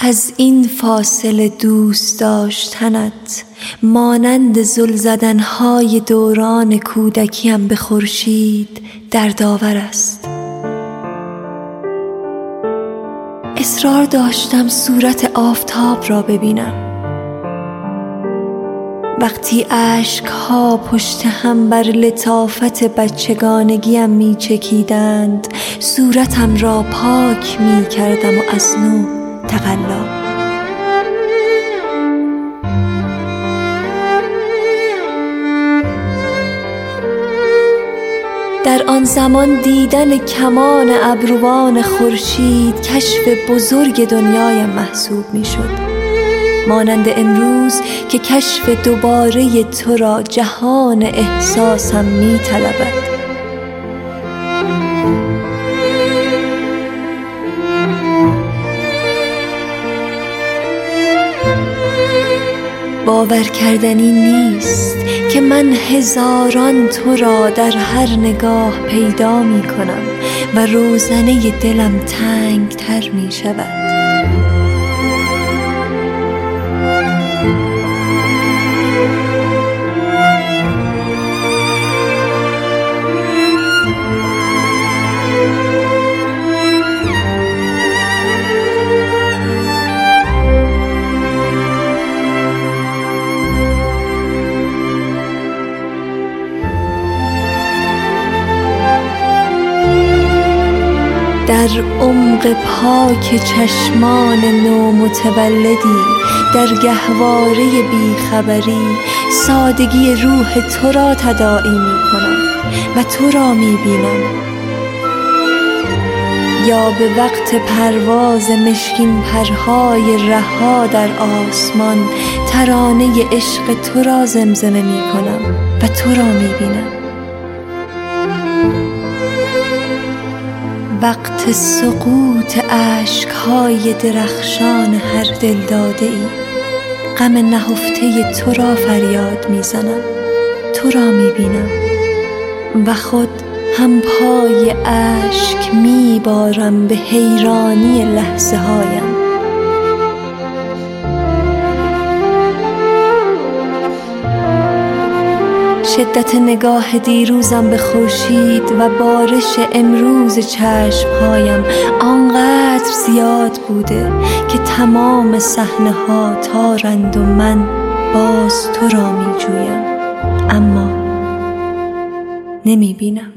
از این فاصله دوست داشتنت مانند زل زدنهای دوران کودکیم به خورشید دردآور است. اصرار داشتم صورت آفتاب را ببینم. وقتی اشک‌ها پشت هم بر لطافت بچگانگیم می چکیدند، صورتم را پاک می کردم و از نو تقلا. در آن زمان دیدن کمان ابروان خورشید کشف بزرگ دنیایم محسوب می شد، مانند امروز که کشف دوباره تو را جهان احساسم می طلبد. باور کردنی نیست که من هزاران تو را در هر نگاه پیدا می کنم و روزنه دلم تنگ تر می شود. در عمق پاک چشمان نومتولدی، در گهواره بیخبری، سادگی روح تو را تداعی می کنم و تو را می بینم. یا به وقت پرواز مشکین پرهای رها در آسمان ترانه عشق تو را زمزمه می کنم و تو را می بینم. وقت سقوط اشک‌های درخشان هر دلداده ای، غم نهفته تو را فریاد میزنم، تو را میبینم و خود هم پای اشک میبارم به حیرانی لحظه هایم. شدت نگاه دیروزم به خورشید و بارش امروز چشمهایم آنقدر زیاد بوده که تمام صحنه ها تارند و من باز تو را می جویم، اما نمی بینم.